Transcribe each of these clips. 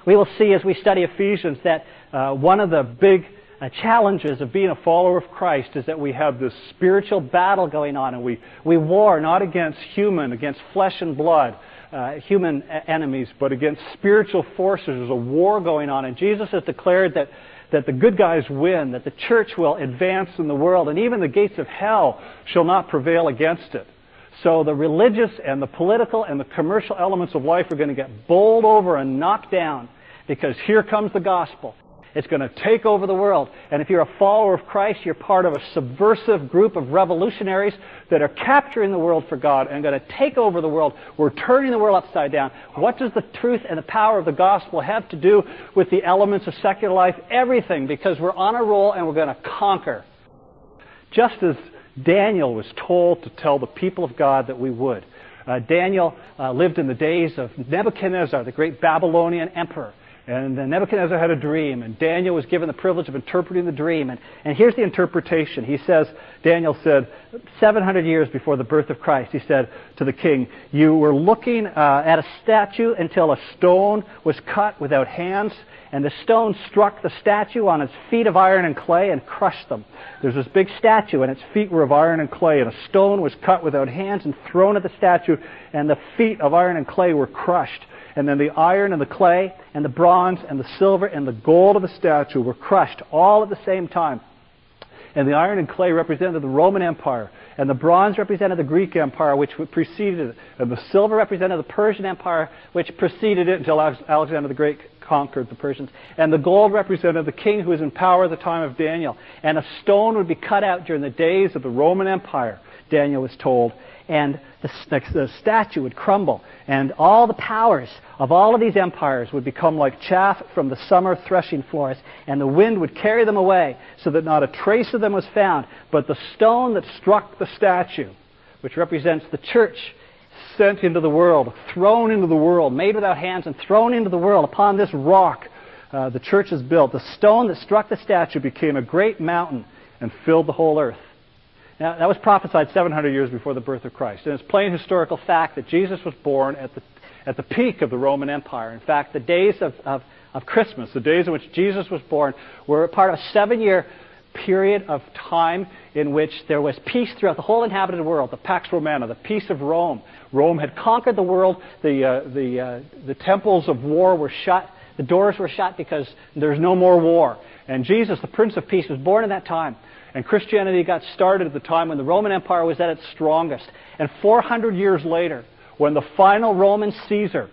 We will see as we study Ephesians that one of the big challenges of being a follower of Christ is that we have this spiritual battle going on, and we war not against flesh and blood, human enemies, but against spiritual forces. There's a war going on, and Jesus has declared that the good guys win, that the church will advance in the world, and even the gates of hell shall not prevail against it. So the religious and the political and the commercial elements of life are going to get bowled over and knocked down, because here comes the gospel. It's going to take over the world. And if you're a follower of Christ, you're part of a subversive group of revolutionaries that are capturing the world for God and going to take over the world. We're turning the world upside down. What does the truth and the power of the gospel have to do with the elements of secular life? Everything, because we're on a roll and we're going to conquer. Just as Daniel was told to tell the people of God that we would. Daniel lived in the days of Nebuchadnezzar, the great Babylonian emperor. And Nebuchadnezzar had a dream, and Daniel was given the privilege of interpreting the dream. And here's the interpretation. He says, Daniel said, 700 years before the birth of Christ, he said to the king, you were looking at a statue until a stone was cut without hands, and the stone struck the statue on its feet of iron and clay and crushed them. There's this big statue, and its feet were of iron and clay, and a stone was cut without hands and thrown at the statue, and the feet of iron and clay were crushed. And then the iron and the clay and the bronze and the silver and the gold of the statue were crushed all at the same time. And the iron and clay represented the Roman Empire, and the bronze represented the Greek Empire, which preceded it, and the silver represented the Persian Empire, which preceded it until Alexander the Great conquered the Persians. And the gold represented the king who was in power at the time of Daniel. And a stone would be cut out during the days of the Roman Empire, Daniel was told, and the statue would crumble, and all the powers of all of these empires would become like chaff from the summer threshing floors, and the wind would carry them away, so that not a trace of them was found. But the stone that struck the statue, which represents the church, sent into the world, thrown into the world, made without hands and thrown into the world, upon this rock the church is built. The stone that struck the statue became a great mountain and filled the whole earth. Now, that was prophesied 700 years before the birth of Christ. And it's plain historical fact that Jesus was born at the peak of the Roman Empire. In fact, the days of Christmas, the days in which Jesus was born, were part of a 7-year period of time in which there was peace throughout the whole inhabited world, the Pax Romana, the peace of Rome. Rome had conquered the world. The temples of war were shut. The doors were shut because there's no more war. And Jesus, the Prince of Peace, was born at that time. And Christianity got started at the time when the Roman Empire was at its strongest. And 400 years later, when the final Roman Caesar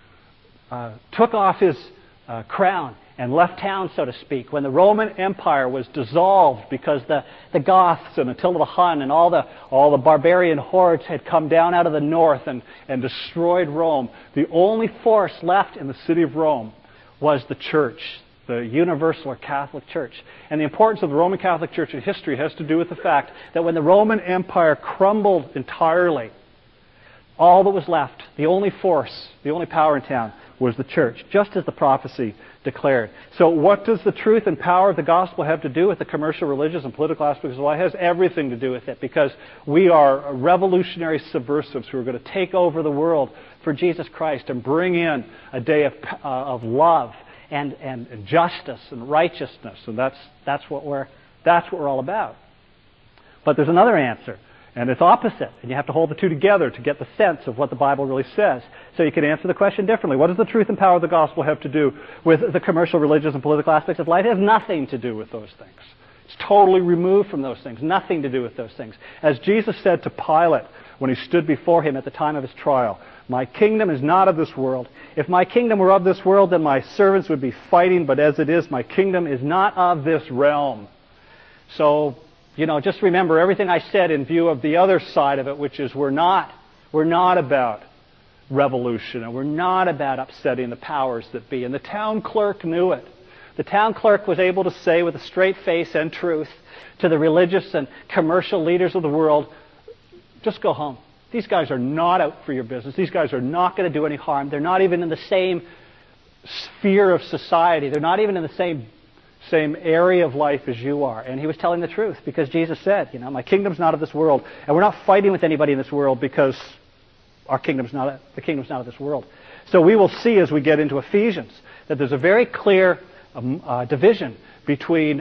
took off his crown and left town, so to speak, when the Roman Empire was dissolved because the Goths and Attila the Hun and all the barbarian hordes had come down out of the north and destroyed Rome, the only force left in the city of Rome was the church, the universal or Catholic Church. And the importance of the Roman Catholic Church in history has to do with the fact that when the Roman Empire crumbled entirely, all that was left, the only force, the only power in town, was the church, just as the prophecy declared. So what does the truth and power of the gospel have to do with the commercial, religious, and political aspects of life? It has everything to do with it, because we are revolutionary subversives who are going to take over the world for Jesus Christ and bring in a day of love and justice and righteousness, and that's what we're all about. But there's another answer, and it's opposite, and you have to hold the two together to get the sense of what the Bible really says. So you can answer the question differently. What does the truth and power of the gospel have to do with the commercial, religious, and political aspects of life? It has nothing to do with those things. It's totally removed from those things. Nothing to do with those things. As Jesus said to Pilate when he stood before him at the time of his trial, "My kingdom is not of this world. If my kingdom were of this world, then my servants would be fighting, but as it is, my kingdom is not of this realm." So, just remember everything I said in view of the other side of it, which is we're not about revolution, and we're not about upsetting the powers that be. And the town clerk knew it. The town clerk was able to say with a straight face and truth to the religious and commercial leaders of the world, just go home. These guys are not out for your business. These guys are not going to do any harm. They're not even in the same sphere of society. They're not even in the same area of life as you are. And he was telling the truth, because Jesus said, my kingdom's not of this world. And we're not fighting with anybody in this world because the kingdom's not of this world. So we will see as we get into Ephesians that there's a very clear division between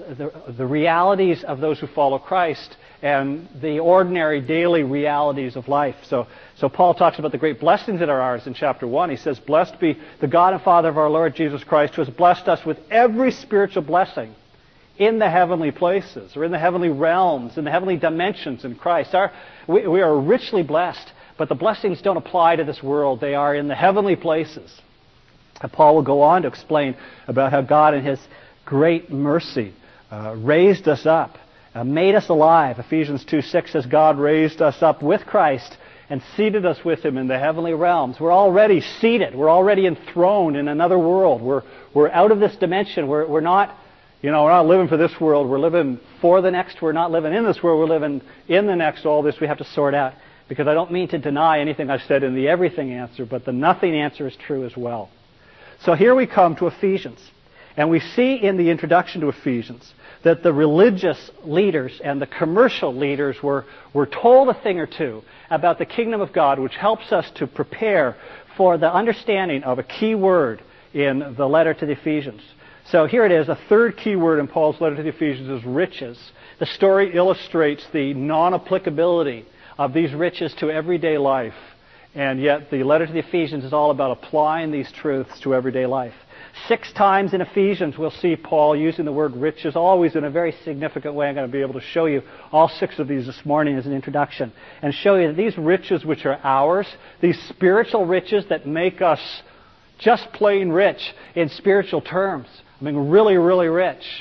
the realities of those who follow Christ and the ordinary daily realities of life. So Paul talks about the great blessings that are ours in chapter 1. He says, "Blessed be the God and Father of our Lord Jesus Christ, who has blessed us with every spiritual blessing in the heavenly places," or in the heavenly realms, in the heavenly dimensions in Christ. We are richly blessed, but the blessings don't apply to this world. They are in the heavenly places. And Paul will go on to explain about how God in His great mercy raised us up, made us alive. Ephesians 2:6 says, "God raised us up with Christ and seated us with Him in the heavenly realms." We're already seated. We're already enthroned in another world. We're out of this dimension. We're not, we're not living for this world. We're living for the next. We're not living in this world. We're living in the next. All this we have to sort out. Because I don't mean to deny anything I've said in the everything answer, but the nothing answer is true as well. So here we come to Ephesians. And we see in the introduction to Ephesians that the religious leaders and the commercial leaders were told a thing or two about the kingdom of God, which helps us to prepare for the understanding of a key word in the letter to the Ephesians. So here it is, a third key word in Paul's letter to the Ephesians is riches. The story illustrates the non-applicability of these riches to everyday life. And yet the letter to the Ephesians is all about applying these truths to everyday life. 6 times in Ephesians we'll see Paul using the word riches, always in a very significant way. I'm going to be able to show you all 6 of these this morning as an introduction, and show you that these riches which are ours, these spiritual riches that make us just plain rich in spiritual terms, I mean really, really rich,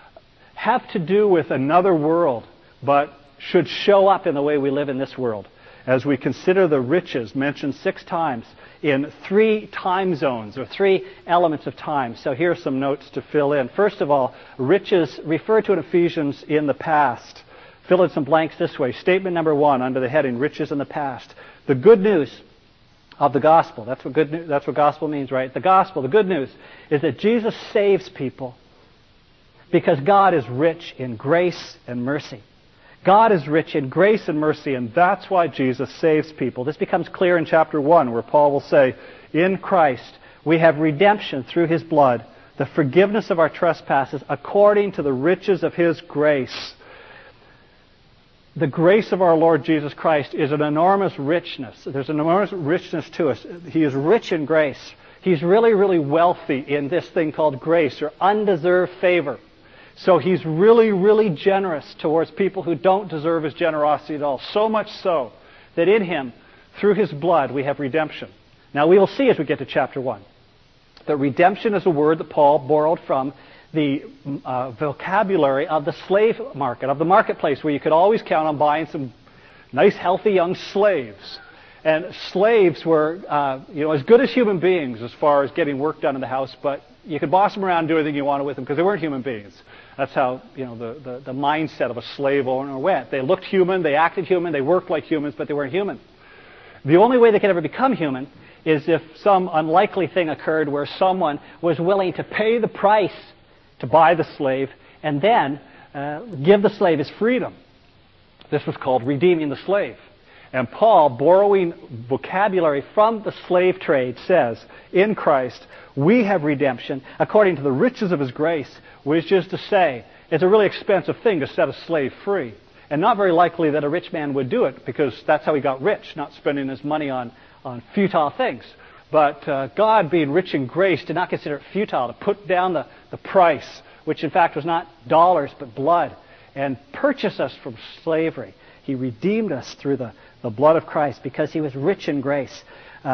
have to do with another world, but should show up in the way we live in this world. As we consider the riches mentioned 6 times in 3 time zones, or 3 elements of time. So here are some notes to fill in. First of all, riches referred to in Ephesians in the past. Fill in some blanks this way. Statement number 1 under the heading, riches in the past. The good news of the gospel. That's what gospel means, right? The gospel, the good news, is that Jesus saves people because God is rich in grace and mercy. God is rich in grace and mercy, and that's why Jesus saves people. This becomes clear in chapter 1, where Paul will say, "In Christ we have redemption through His blood, the forgiveness of our trespasses, according to the riches of His grace." The grace of our Lord Jesus Christ is an enormous richness. There's an enormous richness to us. He is rich in grace. He's really, really wealthy in this thing called grace, or undeserved favor. So He's really, really generous towards people who don't deserve His generosity at all. So much so that in Him, through His blood, we have redemption. Now we will see as we get to chapter 1 that redemption is a word that Paul borrowed from the vocabulary of the slave market, of the marketplace, where you could always count on buying some nice, healthy young slaves. And slaves were, as good as human beings as far as getting work done in the house, but you could boss them around and do anything you wanted with them because they weren't human beings. That's how, the mindset of a slave owner went. They looked human, they acted human, they worked like humans, but they weren't human. The only way they could ever become human is if some unlikely thing occurred where someone was willing to pay the price to buy the slave and then give the slave his freedom. This was called redeeming the slave. And Paul, borrowing vocabulary from the slave trade, says, in Christ, we have redemption according to the riches of His grace, which is to say, it's a really expensive thing to set a slave free. And not very likely that a rich man would do it, because that's how he got rich, not spending his money on futile things. But God, being rich in grace, did not consider it futile to put down the price, which in fact was not dollars but blood, and purchase us from slavery. He redeemed us through the blood of Christ because He was rich in grace.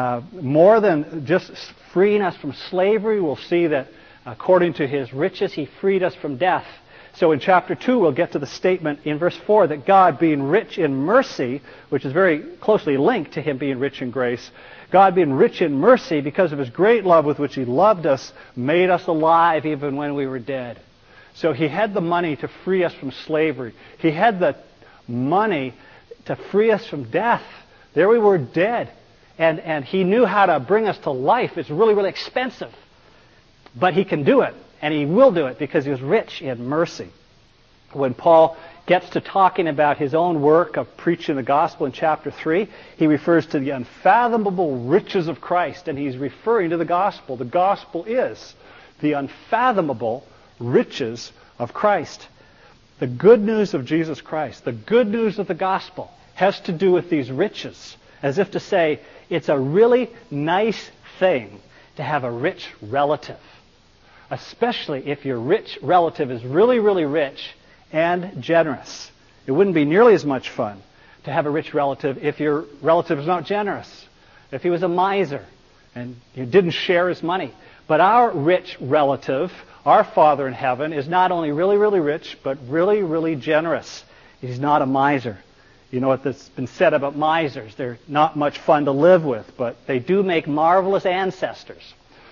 More than just freeing us from slavery, we'll see that according to His riches, He freed us from death. So in chapter 2, we'll get to the statement in verse 4 that God, being rich in mercy, which is very closely linked to Him being rich in grace, God, being rich in mercy because of His great love with which He loved us, made us alive even when we were dead. So He had the money to free us from slavery. He had the money to free us from death. There we were, dead. And He knew how to bring us to life. It's really, really expensive. But He can do it. And He will do it because He was rich in mercy. When Paul gets to talking about his own work of preaching the gospel in chapter 3, he refers to the unfathomable riches of Christ, and he's referring to the gospel. The gospel is the unfathomable riches of Christ. The good news of Jesus Christ, the good news of the gospel, has to do with these riches, as if to say, it's a really nice thing to have a rich relative, especially if your rich relative is really, really rich and generous. It wouldn't be nearly as much fun to have a rich relative if your relative is not generous, if he was a miser and you didn't share his money. But our rich relative, our Father in heaven, is not only really, really rich, but really, really generous. He's not a miser. You know what's been said about misers. They're not much fun to live with, but they do make marvelous ancestors.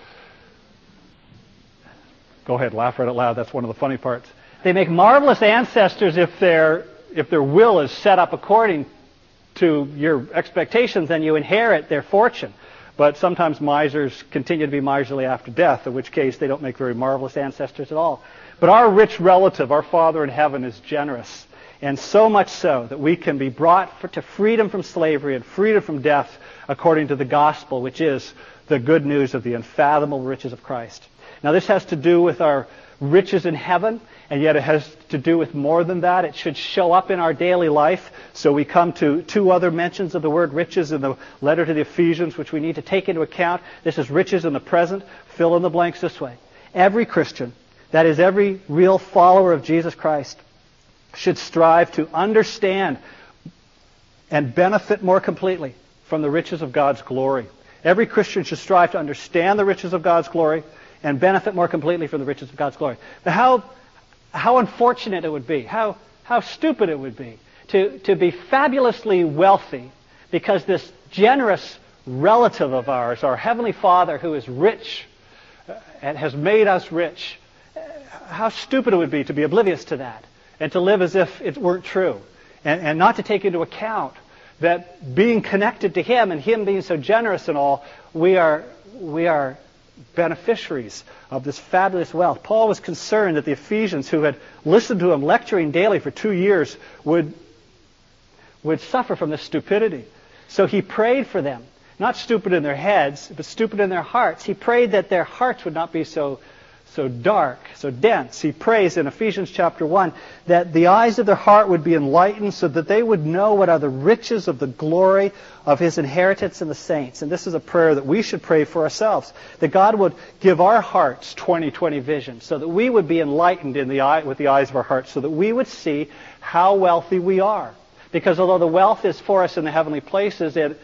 Go ahead, laugh right out loud. That's one of the funny parts. They make marvelous ancestors if their will is set up according to your expectations, and you inherit their fortune. But sometimes misers continue to be miserly after death, in which case they don't make very marvelous ancestors at all. But our rich relative, our Father in heaven, is generous. And so much so that we can be brought to freedom from slavery and freedom from death according to the gospel, which is the good news of the unfathomable riches of Christ. Now this has to do with our riches in heaven, and yet it has to do with more than that. It should show up in our daily life. So we come to two other mentions of the word riches in the letter to the Ephesians, which we need to take into account. This is riches in the present. Fill in the blanks this way. Every Christian, that is every real follower of Jesus Christ, should strive to understand and benefit more completely from the riches of God's glory. Every Christian should strive to understand the riches of God's glory and benefit more completely from the riches of God's glory. Now, how unfortunate it would be, how stupid it would be to be fabulously wealthy because this generous relative of ours, our Heavenly Father who is rich and has made us rich, how stupid it would be to be oblivious to that and to live as if it weren't true and not to take into account that being connected to Him and Him being so generous and all, we are beneficiaries of this fabulous wealth. Paul was concerned that the Ephesians, who had listened to him lecturing daily for 2 years, would suffer from this stupidity. So he prayed for them, not stupid in their heads, but stupid in their hearts. He prayed that their hearts would not be so dark, so dense. He prays in Ephesians chapter 1 that the eyes of their heart would be enlightened so that they would know what are the riches of the glory of His inheritance in the saints. And this is a prayer that we should pray for ourselves, that God would give our hearts 20/20 vision so that we would be enlightened with the eyes of our hearts, so that we would see how wealthy we are. Because although the wealth is for us in the heavenly places, it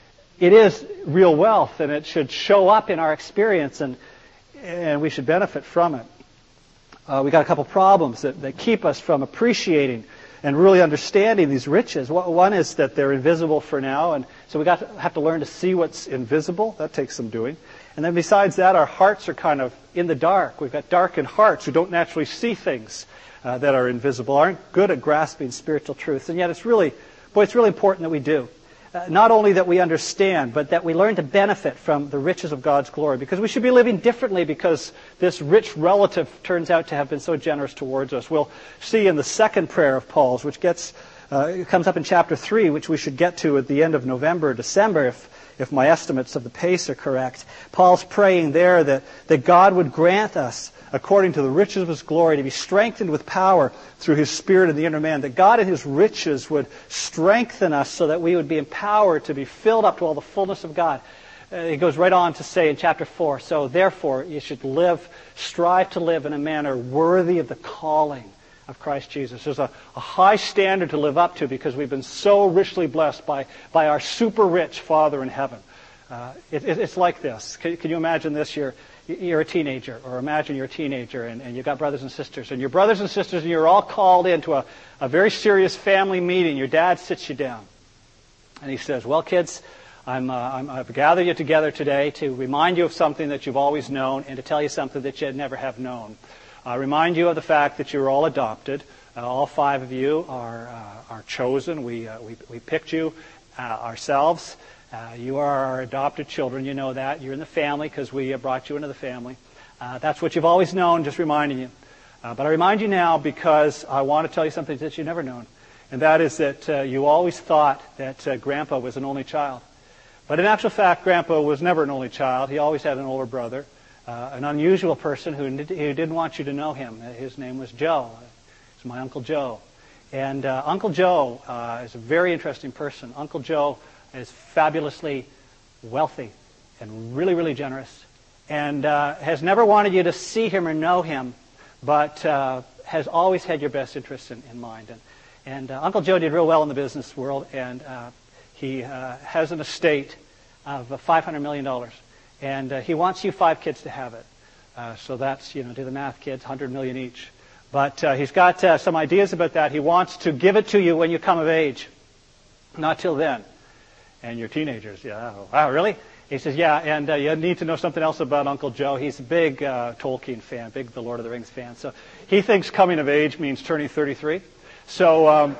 is real wealth, and it should show up in our experience, and we should benefit from it. We got a couple problems that keep us from appreciating and really understanding these riches. One is that they're invisible for now, and so we have to learn to see what's invisible. That takes some doing. And then besides that, our hearts are kind of in the dark. We've got darkened hearts who don't naturally see things that are invisible, aren't good at grasping spiritual truths. And yet it's really important that we do. Not only that we understand, but that we learn to benefit from the riches of God's glory. Because we should be living differently because this rich relative turns out to have been so generous towards us. We'll see in the second prayer of Paul's, which comes up in chapter 3, which we should get to at the end of November or December, if my estimates of the pace are correct. Paul's praying there that God would grant us, according to the riches of His glory, to be strengthened with power through His Spirit in the inner man, that God in His riches would strengthen us so that we would be empowered to be filled up to all the fullness of God. He goes right on to say in chapter 4, so therefore you should strive to live in a manner worthy of the calling of Christ Jesus. There's a high standard to live up to because we've been so richly blessed by our super rich Father in heaven. It's like this. Can you imagine this? You're a teenager, or imagine you're a teenager and you've got brothers and sisters. And your brothers and sisters, and you're all called into a very serious family meeting. Your dad sits you down. And he says, well, kids, I've gathered you together today to remind you of something that you've always known and to tell you something that you never have known. Remind you of the fact that you're all adopted. All 5 of you are chosen. We picked you ourselves. You are our adopted children. You know that. You're in the family because we brought you into the family. That's what you've always known, just reminding you. But I remind you now because I want to tell you something that you've never known. And that is that you always thought that Grandpa was an only child. But in actual fact, Grandpa was never an only child. He always had an older brother, an unusual person who didn't want you to know him. His name was Joe. It's my Uncle Joe. And Uncle Joe is a very interesting person. Uncle Joe is fabulously wealthy and really, really generous. And has never wanted you to see him or know him, but has always had your best interests in mind. And Uncle Joe did real well in the business world, and he has an estate of $500 million. And he wants you 5 kids to have it. So that's, do the math, kids, $100 million each. But he's got some ideas about that. He wants to give it to you when you come of age. Not till then. And you're teenagers. Yeah. Wow, really? He says, yeah, and you need to know something else about Uncle Joe. He's a big Tolkien fan, big The Lord of the Rings fan. So he thinks coming of age means turning 33. So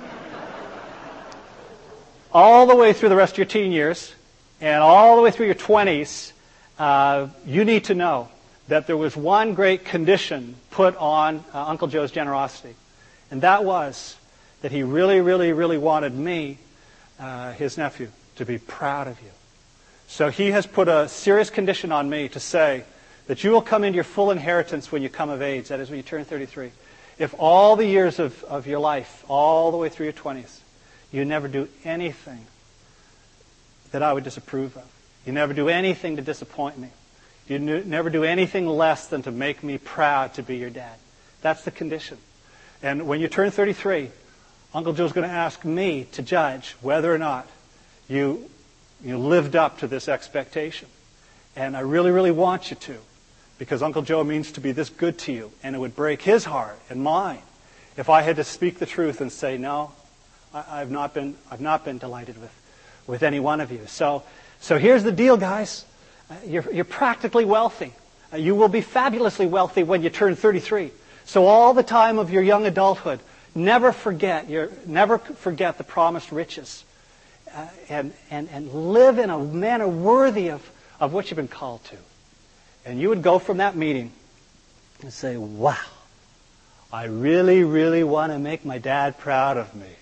all the way through the rest of your teen years and all the way through your 20s, you need to know that there was one great condition put on Uncle Joe's generosity. And that was that he really, really, really wanted me, his nephew, to be proud of you. So he has put a serious condition on me to say that you will come into your full inheritance when you come of age. That is when you turn 33. If all the years of your life, all the way through your 20s, you never do anything that I would disapprove of. You never do anything to disappoint me. You never do anything less than to make me proud to be your dad. That's the condition. And when you turn 33, Uncle Joe's going to ask me to judge whether or not you lived up to this expectation. And I really, really want you to, because Uncle Joe means to be this good to you, and it would break his heart and mine if I had to speak the truth and say, no, I've not been delighted with any one of you. So here's the deal, guys. You're practically wealthy. You will be fabulously wealthy when you turn 33. So all the time of your young adulthood, never forget the promised riches. And live in a manner worthy of what you've been called to. And you would go from that meeting and say, wow, I really, really want to make my dad proud of me.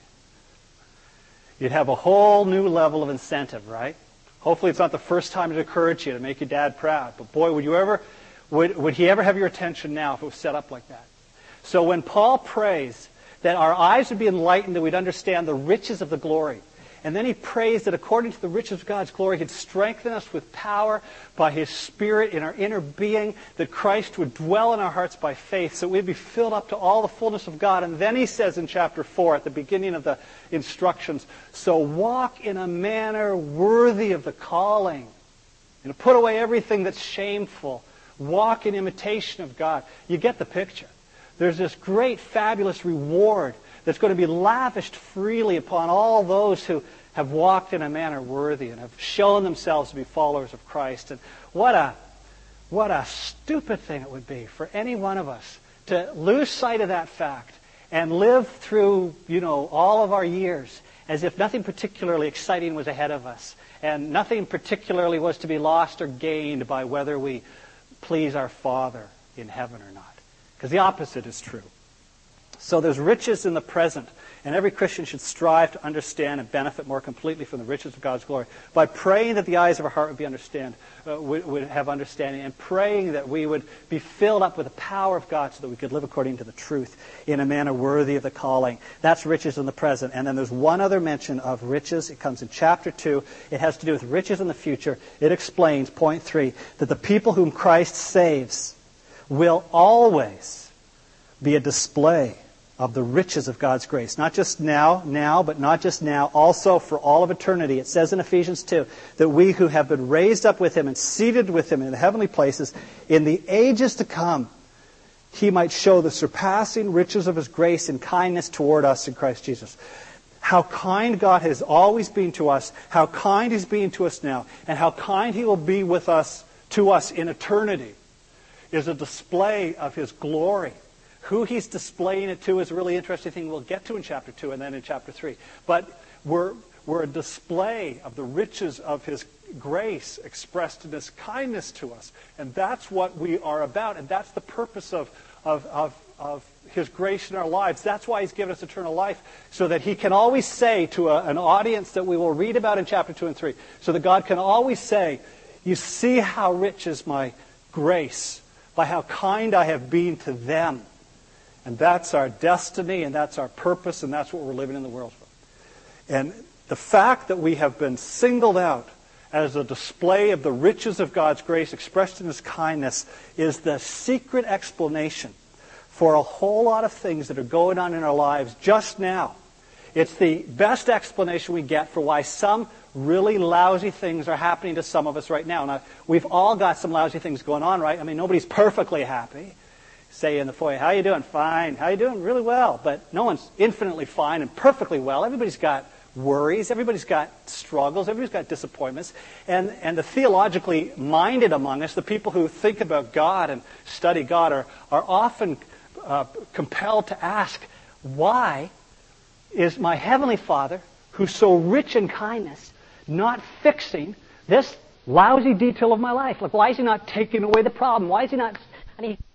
You'd have a whole new level of incentive, right? Hopefully it's not the first time it occurred to you to make your dad proud. But boy, would he ever have your attention now if it was set up like that? So when Paul prays that our eyes would be enlightened, that we'd understand the riches of the glory, and then he prays that according to the riches of God's glory, he'd strengthen us with power by his Spirit in our inner being, that Christ would dwell in our hearts by faith, so we'd be filled up to all the fullness of God. And then he says in chapter 4, at the beginning of the instructions, so walk in a manner worthy of the calling. Put away everything that's shameful. Walk in imitation of God. You get the picture. There's this great, fabulous reward that's going to be lavished freely upon all those who have walked in a manner worthy and have shown themselves to be followers of Christ. And what a stupid thing it would be for any one of us to lose sight of that fact and live through, all of our years as if nothing particularly exciting was ahead of us and nothing particularly was to be lost or gained by whether we please our Father in heaven or not. Because the opposite is true. So there's riches in the present, and every Christian should strive to understand and benefit more completely from the riches of God's glory by praying that the eyes of our heart would have understanding, and praying that we would be filled up with the power of God so that we could live according to the truth in a manner worthy of the calling. That's riches in the present. And then there's one other mention of riches. It comes in chapter 2. It has to do with riches in the future. It explains, point 3, that the people whom Christ saves will always be a display of the riches of God's grace. Not just now, but not just now, also for all of eternity. It says in Ephesians 2 that we who have been raised up with him and seated with him in the heavenly places, in the ages to come, he might show the surpassing riches of his grace and kindness toward us in Christ Jesus. How kind God has always been to us, how kind he's being to us now, and how kind he will be with us, to us in eternity, is a display of his glory. Who he's displaying it to is a really interesting thing we'll get to in chapter 2 and then in chapter 3. But we're a display of the riches of his grace expressed in his kindness to us. And that's what we are about. And that's the purpose of of His grace in our lives. That's why He's given us eternal life, so that He can always say to an audience that we will read about in chapter 2 and 3, so that God can always say, you see how rich is my grace, by how kind I have been to them. And that's our destiny, and that's our purpose, and that's what we're living in the world for. And the fact that we have been singled out as a display of the riches of God's grace expressed in His kindness is the secret explanation for a whole lot of things that are going on in our lives just now. It's the best explanation we get for why some really lousy things are happening to some of us right now. Now, we've all got some lousy things going on, right? I mean, nobody's perfectly happy. Say in the foyer, how you doing? Fine. How you doing? Really well. But no one's infinitely fine and perfectly well. Everybody's got worries. Everybody's got struggles. Everybody's got disappointments. And the theologically minded among us, the people who think about God and study God, are often compelled to ask, why is my Heavenly Father, who's so rich in kindness, not fixing this lousy detail of my life? Like, why is He not taking away the problem? Why is He not...